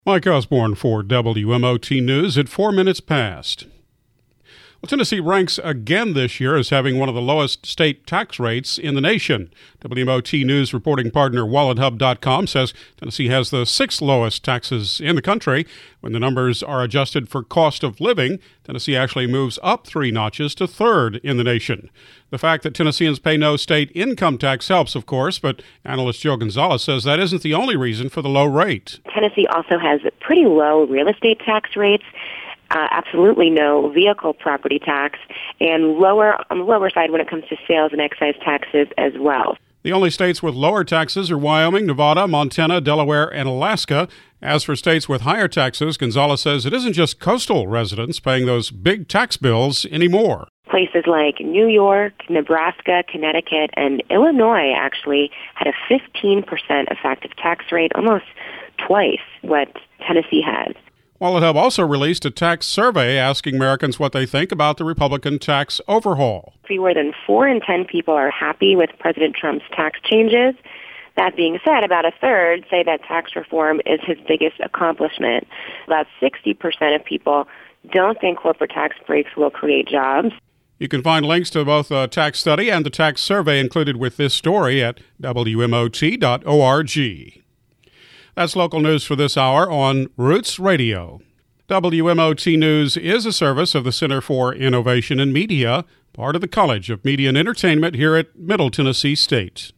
Mike Osborne for WMOT News at 4 minutes past. Well, Tennessee ranks again this year as having one of the lowest state tax rates in the nation. WMOT News reporting partner WalletHub.com says Tennessee has the sixth lowest taxes in the country. When the numbers are adjusted for cost of living, Tennessee actually moves up 3 notches to third in the nation. The fact that Tennesseans pay no state income tax helps, of course, but analyst Joe Gonzalez says that isn't the only reason for the low rate. Tennessee also has pretty low real estate tax rates. Absolutely no vehicle property tax, and on the lower side when it comes to sales and excise taxes as well. The only states with lower taxes are Wyoming, Nevada, Montana, Delaware, and Alaska. As for states with higher taxes, Gonzalez says it isn't just coastal residents paying those big tax bills anymore. Places like New York, Nebraska, Connecticut, and Illinois actually had a 15% effective tax rate, almost twice what Tennessee has. WalletHub also released a tax survey asking Americans what they think about the Republican tax overhaul. Fewer than 4 in 10 people are happy with President Trump's tax changes. That being said, about a third say that tax reform is his biggest accomplishment. About 60% of people don't think corporate tax breaks will create jobs. You can find links to both the tax study and the tax survey included with this story at WMOT.org. That's local news for this hour on Roots Radio. WMOT News is a service of the Center for Innovation in Media, part of the College of Media and Entertainment here at Middle Tennessee State.